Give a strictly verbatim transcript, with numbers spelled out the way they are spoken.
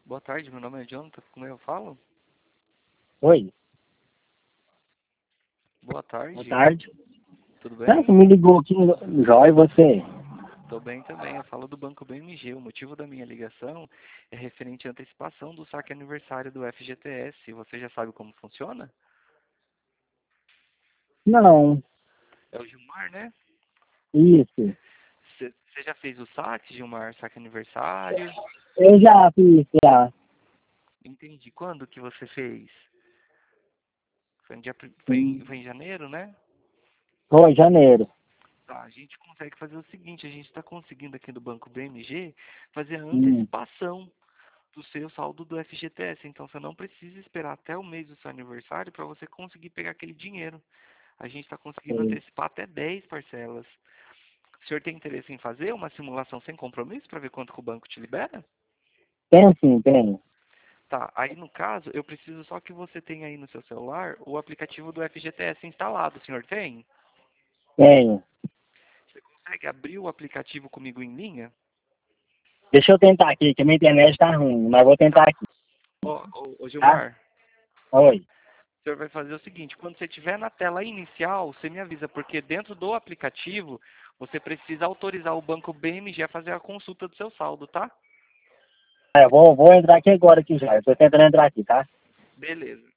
Boa tarde, meu nome é Jonathan, como eu falo? Oi, Boa boa tarde, tarde. tudo Ah, você bem? me ligou aqui no Jó e você? Tô bem também, eu falo do Banco B M G. O motivo da minha ligação é referente à antecipação do saque aniversário do F G T S. Você já sabe como funciona? Não, É o Gilmar, né? isso. Você já fez o saque, Gilmar? Saque aniversário? Eu já fiz, já. Entendi. Quando que você fez? Foi em, dia, pri- foi em, Hum, foi em janeiro, né? Foi, janeiro. Tá, a gente consegue fazer o seguinte, a gente está conseguindo aqui do Banco B M G fazer a Hum, antecipação do seu saldo do F G T S. Então você não precisa esperar até o mês do seu aniversário para você conseguir pegar aquele dinheiro. A gente está conseguindo sei. antecipar até dez parcelas. O senhor tem interesse em fazer uma simulação sem compromisso para ver quanto que o banco te libera? Tem sim, tem. Tá, aí no caso, eu preciso só que você tenha aí no seu celular o aplicativo do F G T S instalado. O senhor tem? Tenho. Você consegue abrir o aplicativo comigo em linha? Deixa eu tentar aqui, que a minha internet tá ruim, mas vou tentar Tá. aqui, Ó, ô, ô tá? Gilmar, Oi. o senhor vai fazer o seguinte, quando você estiver na tela inicial, você me avisa, porque dentro do aplicativo, você precisa autorizar o banco B M G a fazer a consulta do seu saldo, tá? É, eu vou, vou entrar aqui agora aqui já. Eu tô tentando entrar aqui, tá? Beleza.